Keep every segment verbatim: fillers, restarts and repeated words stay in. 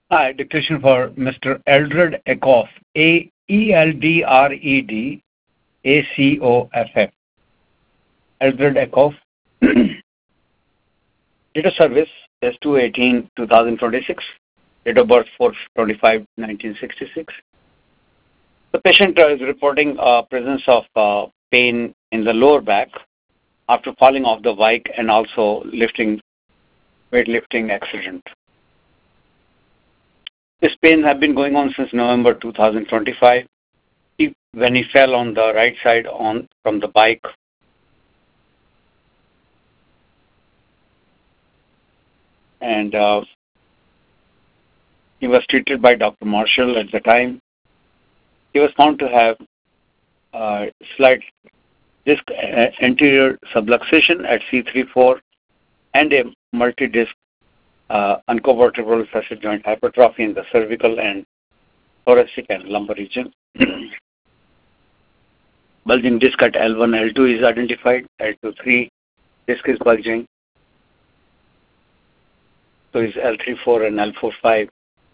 Hi, dictation for Mister Eldred Akoff, A E L D R E D A C O F F. Eldred Akoff. Date of service is two eighteen two thousand twenty-six. Date of birth four twenty-five nineteen sixty-six. The patient uh, is reporting uh, presence of uh, pain in the lower back after falling off the bike and also lifting weightlifting accident. This pain has been going on since November two thousand twenty-five. He, when he fell on the right side on from the bike, and uh, he was treated by Doctor Marshall at the time. He was found to have uh, slight disc uh, anterior subluxation at C three four and a multi-disc uh, uncovertebral facet joint hypertrophy in the cervical and thoracic and lumbar region. Bulging disc at L one, L two is identified. L two three disc is bulging. So is L three four and L four five.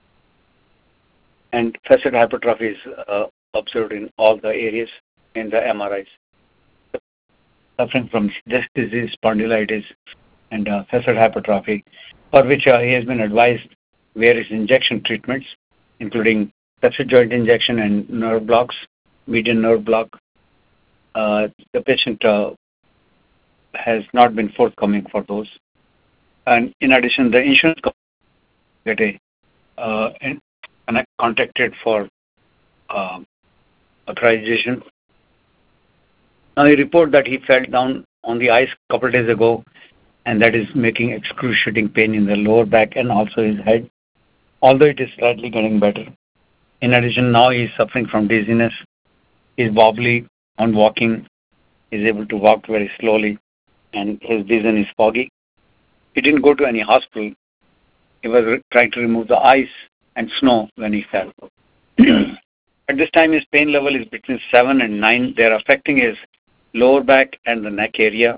And facet hypertrophy is uh, observed in all the areas in the M R Is. Suffering from disc disease, spondylitis, and uh, facet hypertrophy, for which uh, he has been advised various injection treatments, including facet joint injection and nerve blocks, median nerve block. Uh, the patient uh, has not been forthcoming for those. And in addition, the insurance company get a uh, in, contacted for uh, authorization. Now he reported that he fell down on the ice a couple of days ago, and that is making excruciating pain in the lower back and also his head, although it is slightly getting better. In addition, now he is suffering from dizziness. He is wobbly on walking. He is able to walk very slowly, and his vision is foggy. He didn't go to any hospital. He was re- trying to remove the ice and snow when he fell. At this time, his pain level is between seven and nine. They are affecting his lower back and the neck area.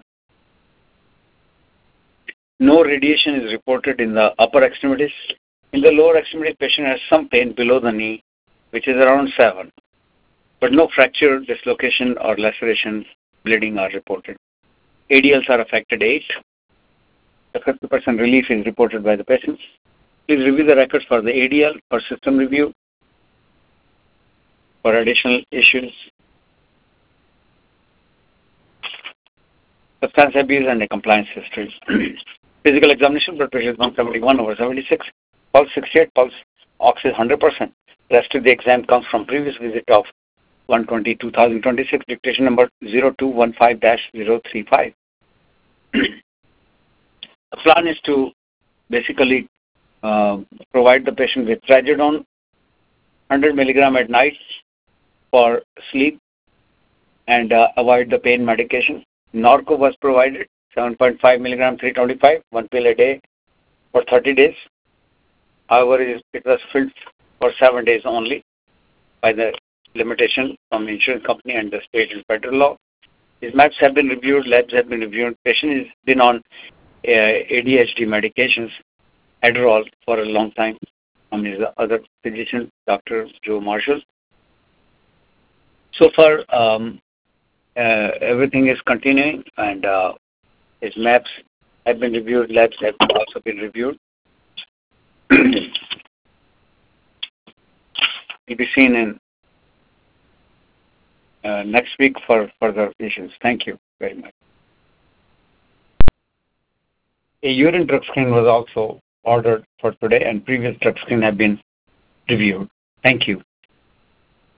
No radiation is reported in the upper extremities. In the lower extremity, patient has some pain below the knee, which is around seven, but no fracture, dislocation, or laceration, bleeding are reported. A D Ls are affected eight. The fifty percent relief is reported by the patient. Please review the records for the A D L for system review. For additional issues, substance abuse and a compliance history. Physical examination, blood pressure is one seventy-one over seventy-six, pulse sixty-eight, pulse ox is one hundred percent. Rest of the exam comes from previous visit of one twenty two thousand twenty-six, dictation number zero two one five dash zero three five. The plan is to basically uh, provide the patient with trazodone one hundred milligram at night for sleep and uh, avoid the pain medication. Norco was provided, seven point five milligram, three twenty-five, one pill a day for thirty days. However, it was filled for seven days only by the limitation from the insurance company and the state and federal law. His maps have been reviewed, labs have been reviewed. Patient has been on uh, A D H D medications, Adderall, for a long time from his other physician, Doctor Joe Marshall. So far, um, uh, everything is continuing, and uh, his maps have been reviewed, labs have also been reviewed. He'll be seen in uh, next week for further issues. Thank you very much. A urine drug screen was also ordered for today, and previous drug screen have been reviewed. Thank you.